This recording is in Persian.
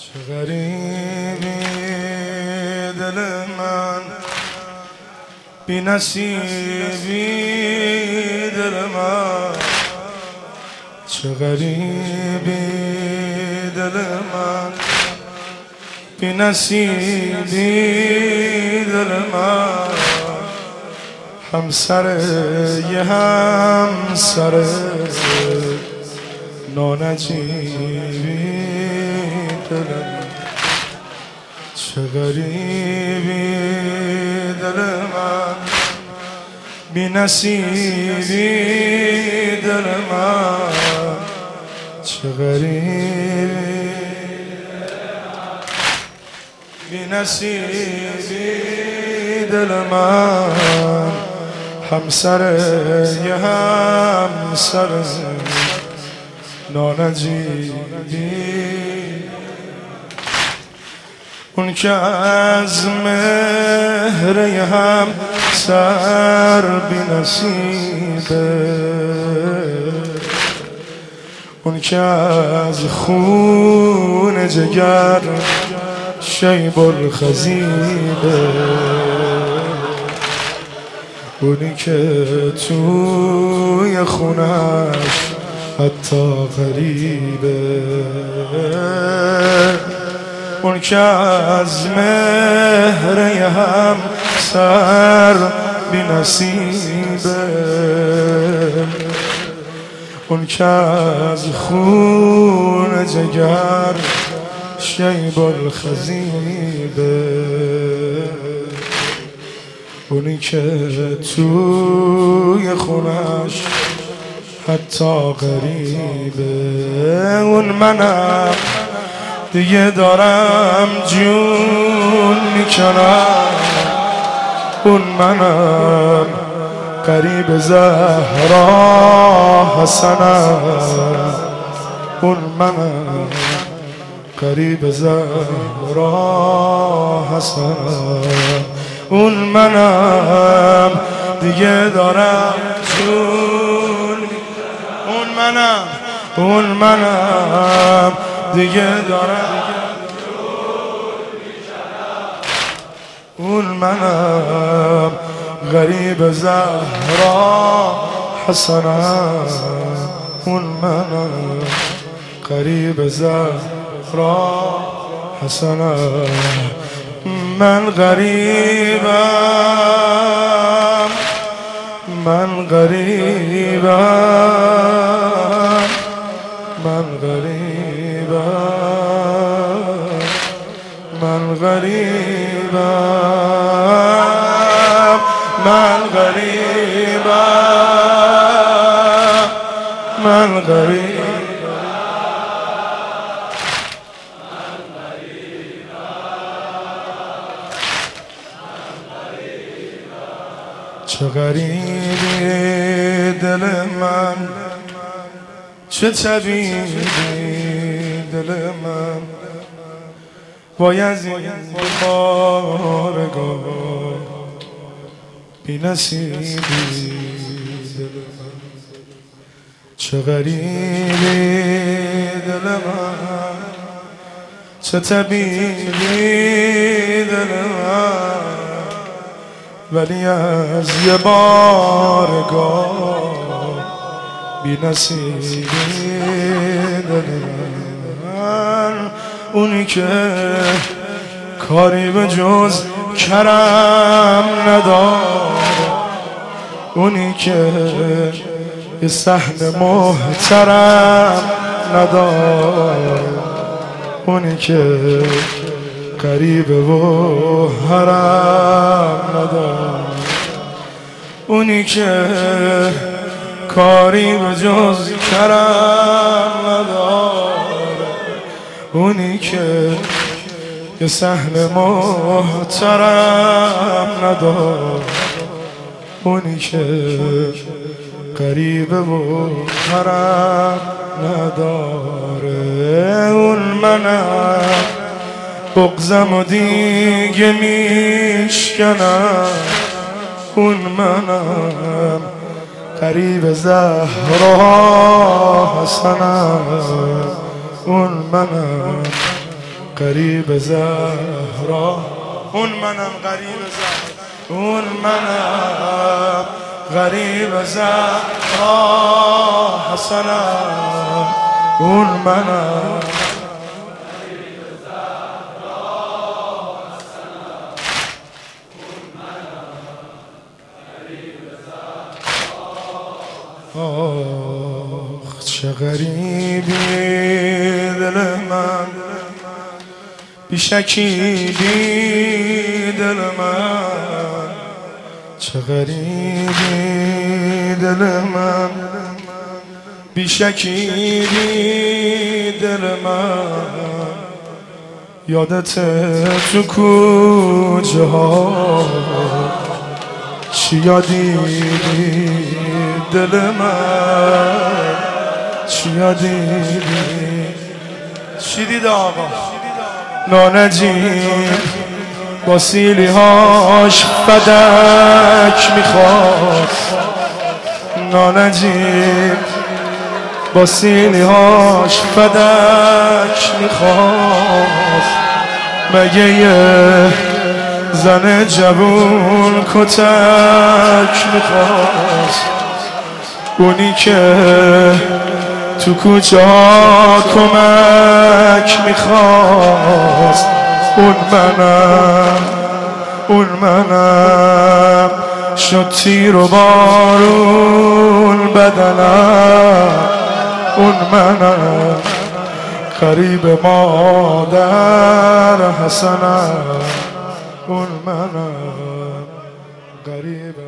چه غریبی دل من، بی نصیبی دل من. چه غریبی دل من، بی نصیبی دل من. همسر یه همسر نانجیبی دل من. چه غریبی دل من، بی نصیبی دل من. چه غریبی بی نصیبی دل من. همسر یه همسر نانجیبی، اون که از مهر یه همسر بی نصیبه، اون که از خون جگر شیب الخزیبه، اونی که توی خونش حتی غریبه، اون که از مهر یه همسر بی نصیبه، اون که از خون جگر شیب الخزیبه، اونی که توی خونش حتی غریبه. اون منم دیگه دارم جون میکنم، اون منم غریب زهرا حسنم، اون منم غریب زهرا حسنم، اون منم دیگه دارم جون، اون منم دیگه دارم، اون منم غریب زهرا حسنم، اون منم غریب زهرا حسنم. من غریبم، من غریبم، من غریبم، من غریبم، من غریبم، من غریبم. چه غریبی دل من، چه طبیبی دل من، وای از این بارگاه بی نصیبی دل من. چه غریبی دل من، چه طبیبی دل من، ولی از یه بارگاه بی نصیبی دل من. اونی که کاری به جز کرم نداره، اونی که یه صحن محترم نداره، اونی که غریبه و حرم نداره، اونی که کاری به جز کرم نداره، اونی که یه صحن محترم نداره، اونی که غریبه و حرم نداره. اون منم بغضم و دیگه میشکنم، اون منم غریب زهرا حسنم، اون منم غریب زهرا، اون منم غریب زهرا، اون منم غریب زهرا حسنم، اون منم آخ چه غریبی دل من، بیشکیدی دل من، چه غریبی دل من، بیشکیدی دل من، یادت تو کوچه ها چی یادی دل من، چی یادی چی دید آقا نانجیب با سیلی هاش فدک میخواست، نانجیب با سیلی هاش فدک میخواست، مگه یه زن جوون کتک میخواست، اونی که تو کوچه ها کمک میخواست، اون منم شد تیر و بارون بدنم، اون منم غریب مادر حسنم، اون منم غریب